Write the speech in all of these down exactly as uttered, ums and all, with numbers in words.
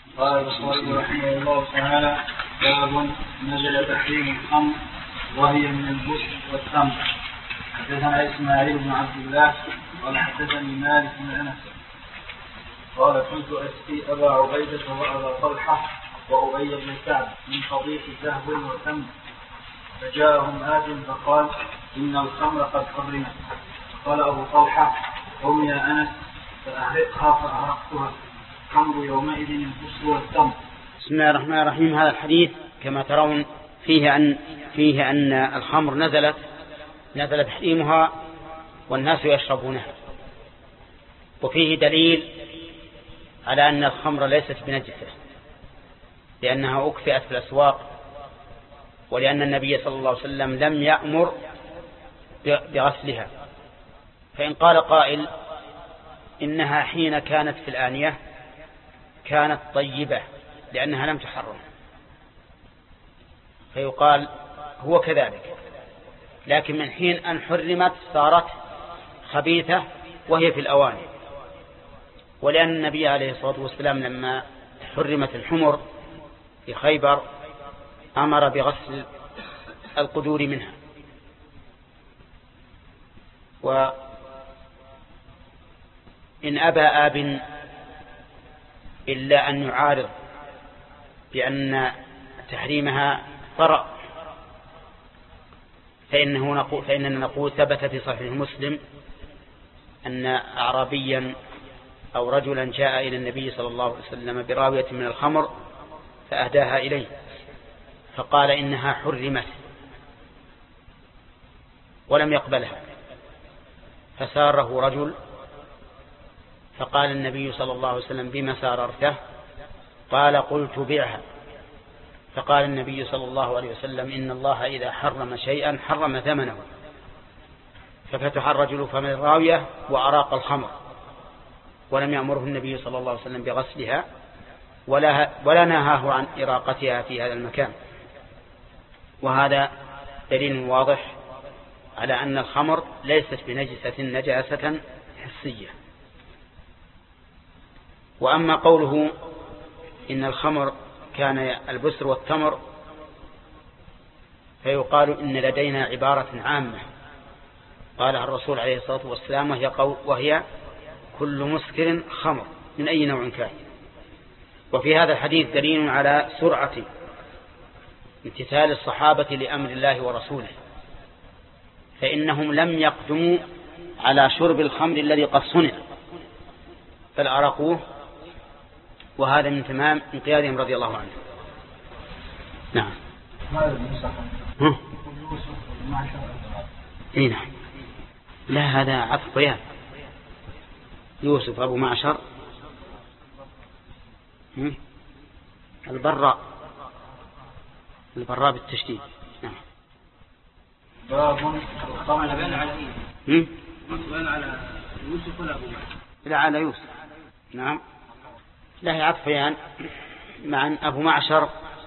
قال البخاري رحمه الله تعالى: باب نزل تحريم الخمر وهي من البشر والتمر. حدثنا اسماعيل بن عبد الله قال حدثني مالك بن انس قال: كنت اسقي ابا عبيده وابا طلحه وابي بن كعب من خضيق ذهب وتمر، فجاءهم آت فقال: ان الخمر قد حرمت. قال ابو طلحه: قم يا انس فاهرقها، فاهرقتها. الخمر يومئذ البشر والتمر. بسم الله الرحمن الرحيم. هذا الحديث كما ترون فيه أن فيه أن الخمر نزلت نزل تحريمها والناس يشربونها، وفيه دليل على أن الخمر ليست بنجسة لأنها أكفئت في الأسواق، ولأن النبي صلى الله عليه وسلم لم يأمر بغسلها. فإن قال قائل إنها حين كانت في الآنية كانت طيبة لأنها لم تحرم، فيقال هو كذلك، لكن من حين أن حرمت صارت خبيثة وهي في الأواني. ولأن النبي عليه الصلاة والسلام لما حرمت الحمر في خيبر أمر بغسل القدور منها. وإن أبى آب إلا أن يعارض بأن تحريمها طرأ، فإنه نقول فإننا نقول ثبت في صحيح مسلم أن أعرابيا أو رجلا جاء إلى النبي صلى الله عليه وسلم براوية من الخمر فأهداها إليه، فقال إنها حرمت ولم يقبلها، فساره رجل فقال النبي صلى الله عليه وسلم: بما ساررته؟ قال: قلت بعها. فقال النبي صلى الله عليه وسلم: إن الله إذا حرم شيئا حرم ثمنه. ففتح الرجل فم الراوية وأراق الخمر، ولم يأمره النبي صلى الله عليه وسلم بغسلها ولا, ولا نهاه عن إراقتها في هذا المكان. وهذا دليل واضح على أن الخمر ليست بنجسة نجاسة حسية. وأما قوله إن الخمر كان البسر والتمر، فيقال إن لدينا عبارة عامة قالها الرسول عليه الصلاة والسلام، وهي, وهي كل مسكر خمر من أي نوع كان. وفي هذا الحديث دليل على سرعة امتثال الصحابة لأمر الله ورسوله، فإنهم لم يقدموا على شرب الخمر الذي قد صنع بل أرقوه، وهذا من تمام انقيادهم رضي الله عنه. نعم. ها؟ اي نعم. لا، هذا عطف بيان. يوسف أبو معشر البراء البراء بالتشديد. نعم. باب الخمر بين على بين على يوسف ولا أبو معشر؟ لا، على يوسف. نعم. له عطفيان مع أبو معشر،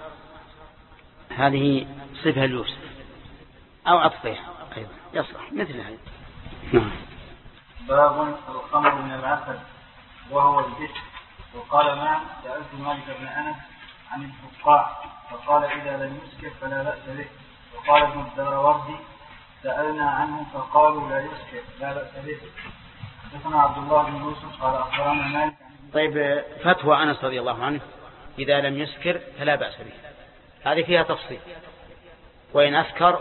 هذه صفة ليوسف، أو عطفية أيضا يصلح مثل هذا. نعم. باب الخمر من العسل وهو البشر. وقال: ما سألت مالك بن أنس عن الفقاع فقال: إذا لم يسكر فلا بأس به. وقال ابن الدراوردي: سألنا عنه فقالوا: لا يسكر لا بأس به. حدثنا عبد الله بن يوسف قال أخبرنا مالك. طيب، فتوى أنس رضي الله عنه: إذا لم يسكر فلا بأس به، هذه فيها تفصيل. وإن أسكر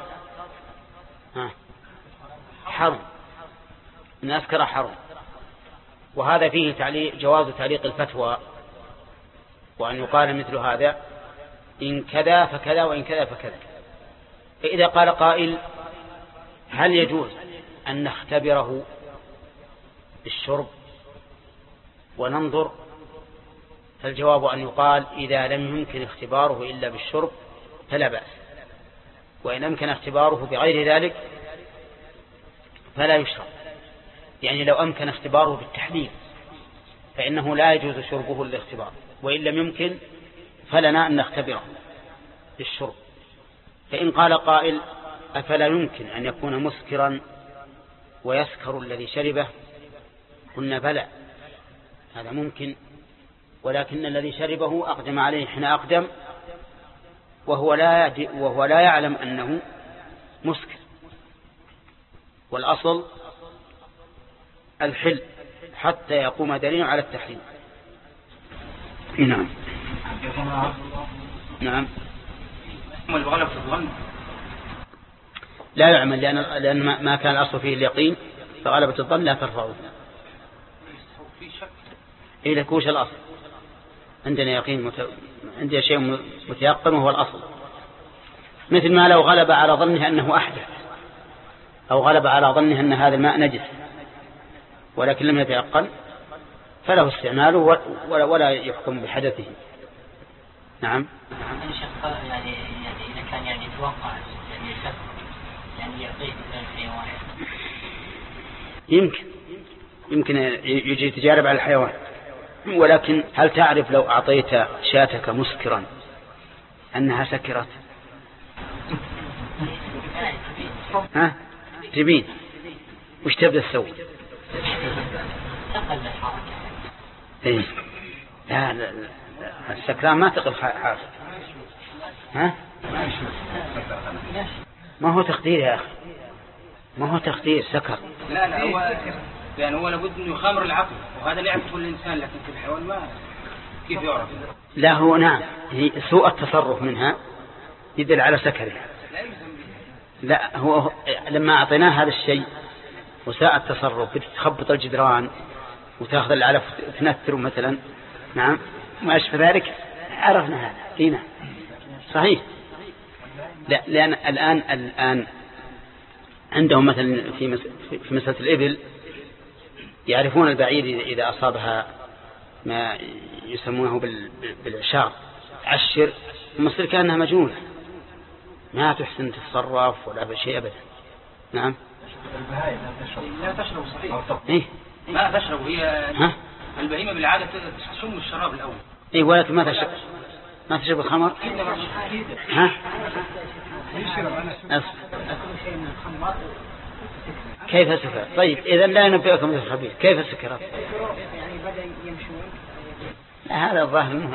حرم، إن أسكر حرم. وهذا فيه تعليق جواز تعليق الفتوى، وأن يقال مثل هذا: إن كذا فكذا وإن كذا فكذا. فإذا قال قائل: هل يجوز أن نختبره بالشرب وننظر؟ فالجواب أن يقال: إذا لم يمكن اختباره إلا بالشرب فلا بأس، وإن أمكن اختباره بغير ذلك فلا يشرب. يعني لو أمكن اختباره بالتحليل فإنه لا يجوز شربه للاختبار، وإن لم يمكن فلنا أن نختبره بالشرب. فإن قال قائل: أفلا يمكن أن يكون مسكرا ويسكر الذي شربه؟ قلنا: بلى، هذا ممكن، ولكن الذي شربه أقدم عليه حين أقدم وهو لا وهو لا يعلم أنه مسكر. والأصل الحل حتى يقوم دليل على التحريم. نعم. نعم. لا يعمل لأن لأن ما كان الأصل فيه اليقين، فغلبة الظن لا ترفعه. إيه لكوش الأصل عندنا يقين مت... عندنا شيء متيقن وهو الأصل، مثل ما لو غلب على ظنه أنه أحدث أو غلب على ظنه أن هذا الماء نجس ولكن لم يتيقن فله استعماله ولا, ولا يحكم بحدثه. نعم. يعني يعني إذا كان يعني يتوقع يعني يعني يعطيه الحيوان يمكن يمكن يجي تجارب على الحيوان، ولكن هل تعرف لو أعطيت شاتك مسكرا أنها سكرت؟ ها تبين وش تبدأ تسوي؟ إيه لا لا السكران ما تقل حاجة. ها ما هو تخدير يا أخي، ما هو تخدير سكر. لا لا هو يعني هو لابد انه يخامر العقل، وهذا اللي يعرفه الانسان، لكن في الحيوان ما كيف يعرف؟ لا هو نعم هي سوء التصرف منها يدل على سكرها. لا هو لما أعطيناه هذا الشيء وساء التصرف بتخبط الجدران وتأخذ العلف وتنثر مثلا، نعم ما أشبه ذلك، عرفنا هذا فينا صحيح. لا لأن الآن الآن عندهم مثلا في في مسألة الإبل يعرفون البعير إذا أصابها ما يسمونه بالعشار عشر مصير كأنها مجنونة ما تحسن تتصرف ولا بشيء أبدا. نعم. البهائم لا تشرب صحيح. إيه ما تشرب هي ها؟ البهيمة بالعادة تشم الشراب الأول. إيه ولكن ما تشرب ما تشرب الخمر. ها؟ كيف سكر؟ طيب إذا لا ينبئكم مثل الخبير كيف سكرت؟ يعني بدأ يمشون. هذا الظاهر منه.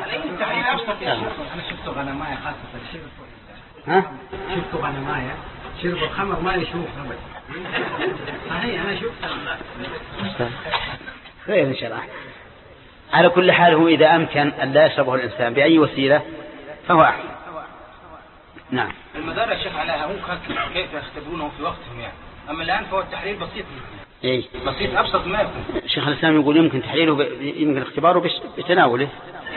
أنا شفت غنماية خاصة الشرب. ها؟ شفت غنماية شرب الخمر ما يشوف أبدا. صحيح أنا شفت. خير إن شاء الله. على كل حال هو إذا أمكن أن لا يشربه الإنسان بأي وسيلة فهو أحسن. نعم. المدار يا شيخ على هم كيف يختبرونه في وقتهم يعني، أما الآن فهو التحليل بسيط. إيه. بسيط أبسط ما يكون. شيخ الإسلام يقول يمكن تحليله ب... يمكن اختباره بتناوله.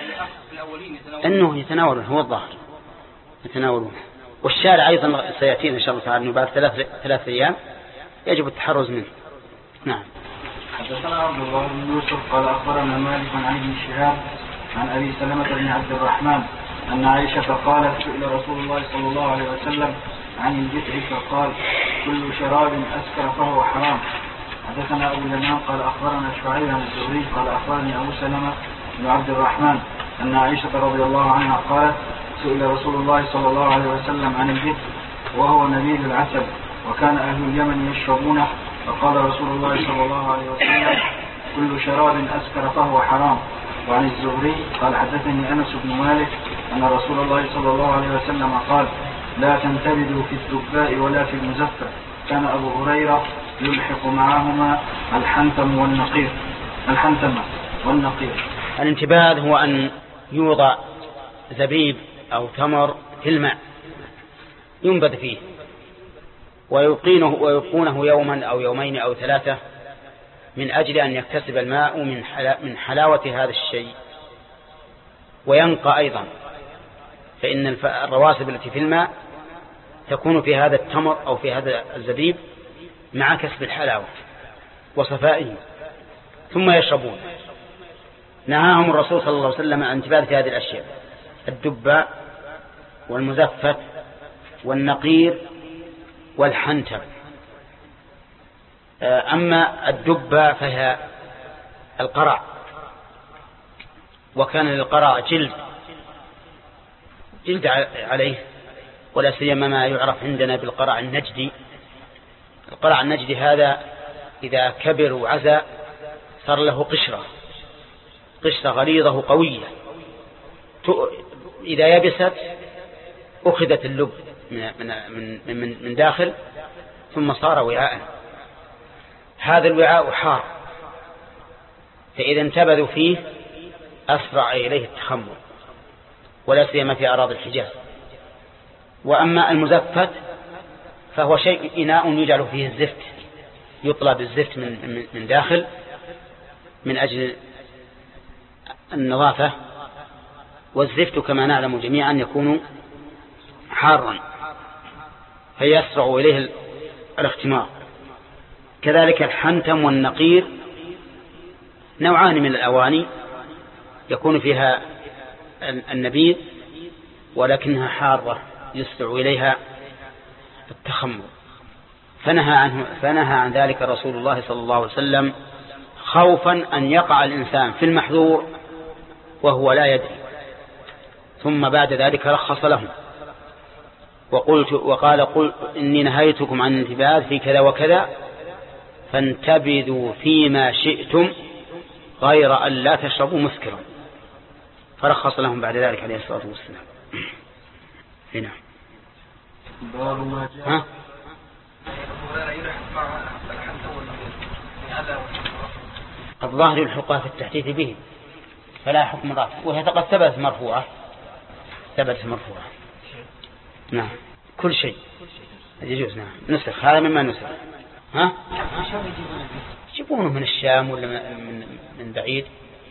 أنه يتناوله هو الظاهر يتناولونه. والشارع أيضا سيأتينا إن شاء الله تعالى أنه بعد ثلاث ثلاث أيام يجب التحرز منه. نعم. حدثنا عبد الله بن يوسف قال أخبرنا مالك عن ابن شهاب عن أبي سلمة بن عبد الرحمن أن عائشة قالت سئل رسول الله صلى الله عليه وسلم عن الجتع فقال كل شراب أسكر فهو حرام. حدثنا أبو اليمان قال أخبرنا شعيب عن الزهري قال أخبرني أبو سلمة بن عبد الرحمن أن عائشة رضي الله عنها قالت سئل رسول الله صلى الله عليه وسلم عن الجتع وهو نبيذ العسل وكان أهل اليمن يشربونه فقال رسول الله صلى الله عليه وسلم كل شراب أسكر فهو حرام. وعن الزهري قال حدثني أنس بن مالك أن رسول الله صلى الله عليه وسلم قال لا تنتبذوا في الدباء ولا في المزفة. كان أبو هريرة يلحق معهما الحنتم والنقير الحنتم والنقير. الانتباذ هو أن يوضع زبيب أو تمر في الماء ينبذ فيه ويقينه ويقونه يوما أو يومين أو ثلاثة من أجل أن يكتسب الماء من من حلاوة هذا الشيء وينقى أيضا، فإن الرواسب التي في الماء تكون في هذا التمر أو في هذا الزبيب مع كسب الحلاوة وصفائه ثم يشربون. نهاهم الرسول صلى الله عليه وسلم عن انتباه هذه الأشياء الدباء والمزفت والنقير والحنتم. أما الدباء فهي القرع، وكان للقرع جلد جلد عليه، ولا سيما ما يعرف عندنا بالقرع النجدي. القرع النجدي هذا إذا كبر وعزى صار له قشرة قشرة غليظة قوية إذا يبست أخذت اللب من, من, من, من داخل ثم صار وعاء. هذا الوعاء حار، فإذا انتبذوا فيه أسرع إليه التخمر، ولا سيما في أراضي الحجاز. وأما المزفت فهو شيء إناء يجعل فيه الزفت، يطلب الزفت من, من داخل من أجل النظافة، والزفت كما نعلم جميعا يكون حارا فيسرع إليه الاختمار. كذلك الحنتم والنقير نوعان من الأواني يكون فيها النبيذ ولكنها حارة يسرع إليها التخمر، فنهى عنه فنهى عن ذلك رسول الله صلى الله عليه وسلم خوفا أن يقع الإنسان في المحظور وهو لا يدري، ثم بعد ذلك رخص لهم وقلت وقال قل إني نهيتكم عن الانتباذ في كذا وكذا فانتبذوا فيما شئتم غير أن لا تشربوا مسكرا، فرخص لهم بعد ذلك عليه الصلاة والسلام. هنا باب ما جاء الظاهر الحقوق في التحديث به فلا حكم رافع، وهي قد ثبتت مرفوعة ثبتت مرفوعة. نعم كل شيء يجوز. نعم نسخ، هذا مما نسخ. ها يجيبونه من الشام ولا من من بعيد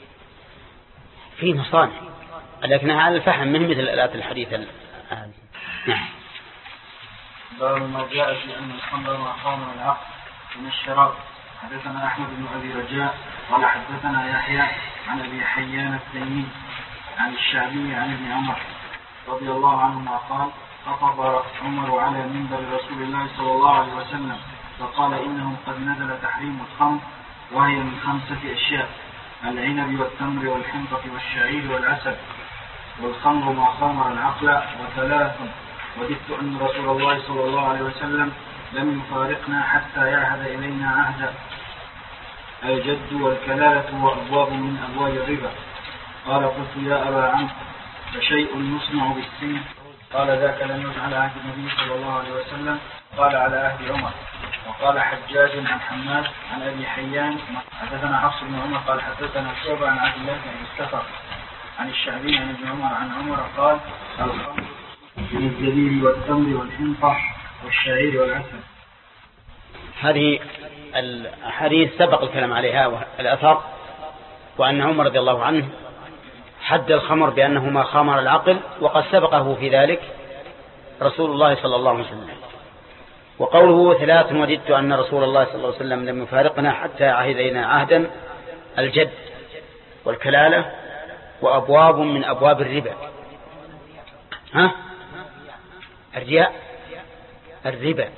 في مصانع، لكنها على الفحم من مثل الآلات الحديثة الآن. نعم. باب ما جاء في أن الخمر مقام العقل من الشراب. حدثنا أحمد بن أبي رجاء قال حدثنا يحيى عن أبي حيان التيمي عن الشعبي عن ابن عمر رضي الله عنهما قال خطب عمر على منبر رسول الله صلى الله عليه وسلم فقال إنه قد نزل تحريم الخمر وهي من خمسة أشياء: العنب والتمر والحنطة والشعير والعسل، والخمر ما خمر العقل. وثلاث: وددت أن رسول الله صلى الله عليه وسلم لم يفارقنا حتى يعهد إلينا عهدا: الجد والكلالة وأبواب من أبواب الربا. قال قلت يا أبا عمرو فشيء يصنع بالسن؟ قال ذاك لم يفعل عهد النبي صلى الله عليه وسلم، قال على عهد عمر. وقال حجاج عن حماد عن أبي حيان حدثنا حفص بن عمر قال حدثنا شعبة عن عبد الله بن مصطفى عن الشعبي عن ابن عمر عن عمر قال الخمر من الزبيب والتمر والحنطة والشعير والعسل. هذه الحديث سبق الكلام عليها الأثر، وأن عمر رضي الله عنه حد الخمر بأنه ما خمر العقل، وقد سبقه في ذلك رسول الله صلى الله عليه وسلم. وقوله ثلاث: وددت أن رسول الله صلى الله عليه وسلم لم يفارقنا حتى عهد إلينا عهدا: الجد والكلالة وأبواب من أبواب الربا. ها الرياء الربا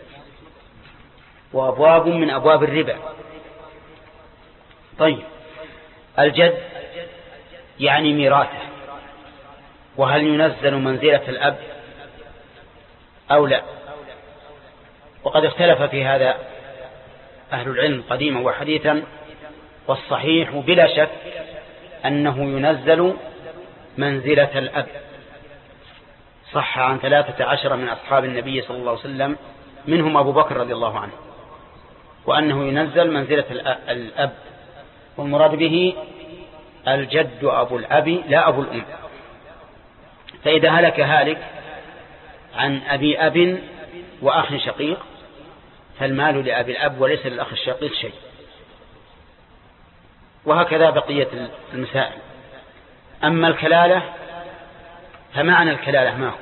وأبواب من أبواب الربا. طيب الجد يعني ميراثه، وهل ينزل منزلة الأب أو لا؟ وقد اختلف في هذا أهل العلم قديما وحديثا، والصحيح بلا شك أنه ينزل منزلة الأب. صح عن ثلاثة عشر من أصحاب النبي صلى الله عليه وسلم منهم أبو بكر رضي الله عنه، وأنه ينزل منزلة الأب، والمراد به الجد أبو الأب لا أبو الأم. فإذا هلك هالك عن أبي أب وأخ شقيق فالمال لأبي الأب وليس للأخ الشقيق شيء. وهكذا بقية المسائل. أما الكلالة فمعنى الكلالة ما هو؟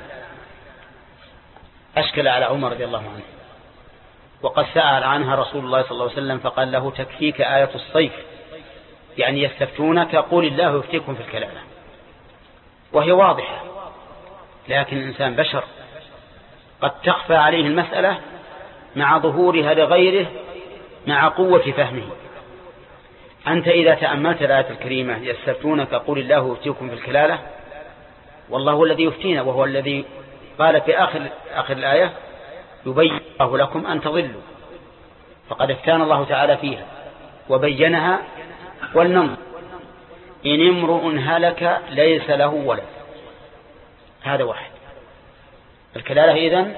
أشكل على عمر رضي الله عنه، وقد سأل عنها رسول الله صلى الله عليه وسلم فقال له: تكفيك آية الصيف، يعني يستفتونك قول الله يفتيكم في الكلالة. وهي واضحة، لكن الإنسان بشر قد تخفى عليه المسألة مع ظهورها لغيره مع قوة فهمه. أنت إذا تأملت الآية الكريمة يستفتونك قول الله يفتيكم في الكلالة، والله هو الذي يفتينا، وهو الذي قال في آخر, آخر الآية: يبين الله لكم أن تضلوا. فقد افتان الله تعالى فيها وبينها. ولننظر إن امرؤ هلك ليس له ولد. هذا واحد. الكلالة إذن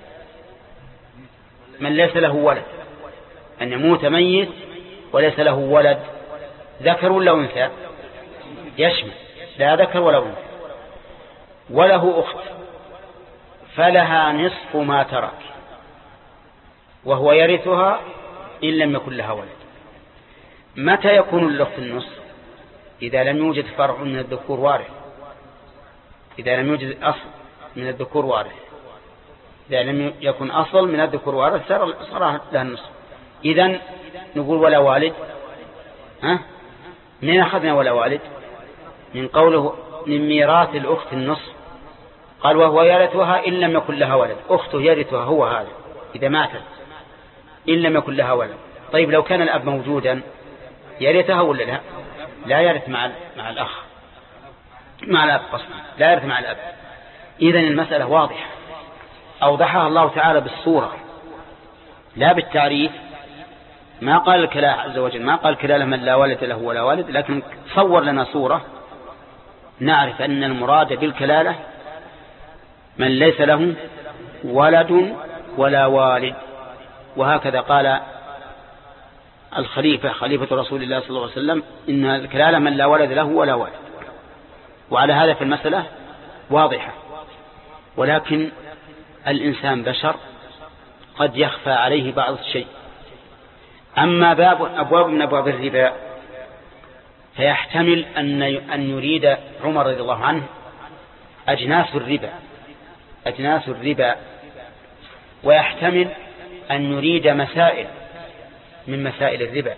من ليس له ولد، أن يموت ميت وليس له ولد، ذكر ولا أنثى؟ يشمل لا ذكر ولا أنثى. وله أخت فلها نصف ما ترك وهو يرثها إن لم يكن لها ولد. متى يكون للأخت النصف؟ إذا لم يوجد فرع من الذكور وارث، إذا لم يوجد أصل من الذكور وارث، إذا لم يكن أصل من الذكور وارث صار لها النصف. إذن نقول ولا والد. ها؟ من أخذنا ولا والد؟ من قوله من ميراث الأخت النصف، قال وهو يرثها إن لم يكن لها ولد. أخته يرثها هو هذا إذا ماتت إن لم يكن لها ولد. طيب لو كان الأب موجودا يرثها ولا لا؟ لا يرث مع مع الأخ مع الأب قصدي لا يرث مع الأب. إذن المسألة واضحة، أوضحها الله تعالى بالصورة لا بالتعريف. ما قال الكلام عز وجل ما قال كلالة من لا ولد له ولا والد، لكن صور لنا صورة نعرف أن المراد بالكلالة من ليس له ولد ولا والد. وهكذا قال الخليفة خليفة رسول الله صلى الله عليه وسلم إن الكلالة من لا ولد له ولا والد. وعلى هذا في المسألة واضحة. ولكن الإنسان بشر قد يخفى عليه بعض الشيء. أما باب أبواب من أبواب الربا فيحتمل أن أن يريد عمر رضي الله عنه أجناس الربا أجناس الربا ويحتمل أن يريد مسائل من مسائل الربا.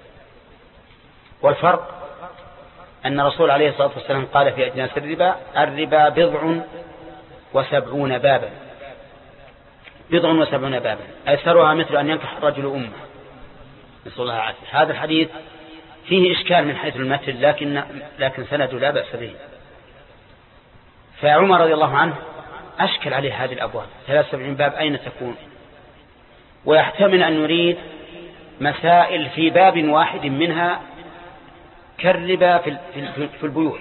والفرق أن الرسول عليه الصلاة والسلام قال في أجناس الربا الربا بضع وسبعون بابا بضع وسبعون بابا أيسرها مثل أن ينكح الرجل أمه، نسأل الله العافية. هذا الحديث فيه إشكال من حيث المتن لكن لكن سنده لا بأس به. فعمر رضي الله عنه أشكل عليه هذه الأبواب ثلاث وسبعين باب أين تكون؟ ويحتمل أن نريد مسائل في باب واحد منها كالربا في في البيوع.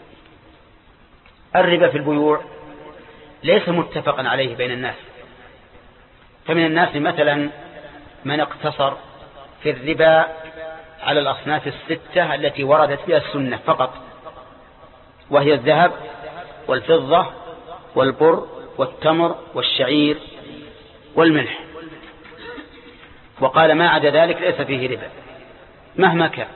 الربا في البيوع ليس متفقا عليه بين الناس، فمن الناس مثلا من اقتصر في الربا على الأصناف الستة التي وردت بها السنة فقط، وهي الذهب والفضة والبر والتمر والشعير والملح، وقال ما عدا ذلك ليس فيه ربا مهما كان.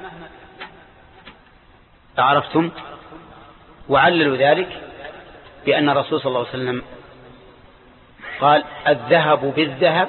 عرفتم؟ وعللوا ذلك بأن الرسول صلى الله عليه وسلم قال الذهب بالذهب،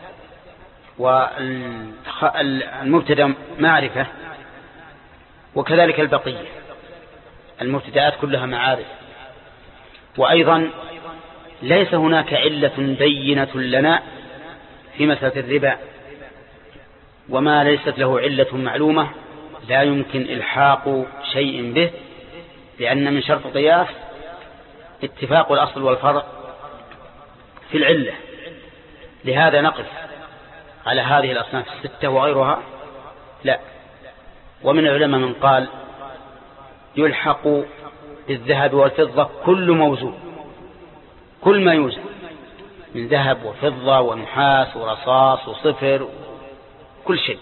والمبتدا معرفة، وكذلك البقية المبتدآت كلها معارف. وأيضا ليس هناك علة بينة لنا في مسألة الربا، وما ليست له علة معلومة لا يمكن إلحاق شيء به، لأن من شرط القياس اتفاق الأصل والفرع في العلة. لهذا نقف على هذه الأصناف الستة وغيرها لا. ومن العلماء من قال يلحق بالذهب والفضة كل موزون، كل ما يوزن من ذهب وفضة ونحاس ورصاص وصفر كل شيء.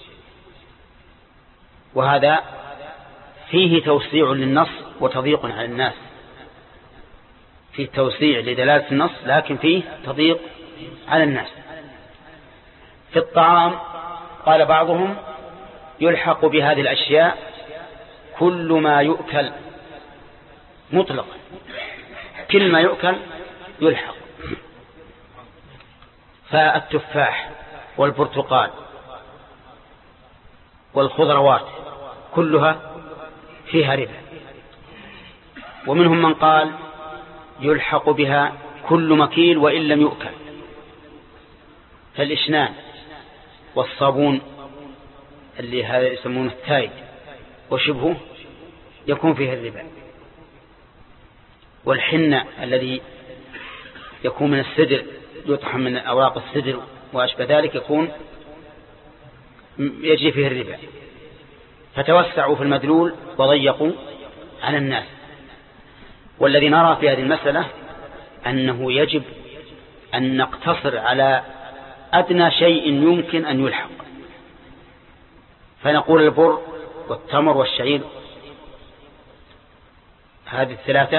وهذا فيه توسيع للنص وتضييق على الناس، فيه توسيع لدلالة النص لكن فيه تضييق على الناس. في الطعام قال بعضهم يلحق بهذه الأشياء كل ما يؤكل مطلقا، كل ما يؤكل يلحق. فالتفاح والبرتقال والخضروات كلها فيها ربا. ومنهم من قال يلحق بها كل مكيل وإن لم يؤكل، فالإشنان والصابون اللي هذا يسمونه التايد وشبهه يكون فيه الربا، والحنة الذي يكون من السدر يطحن من أوراق السدر وأشبه ذلك يكون يجري فيه الربا. فتوسعوا في المدلول وضيقوا على الناس. والذي نرى في هذه المسألة أنه يجب أن نقتصر على أدنى شيء يمكن أن يلحق، فنقول البر والتمر والشعير، هذه الثلاثة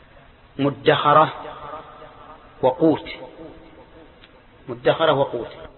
مدخرة وقوت، مدخرة وقوت.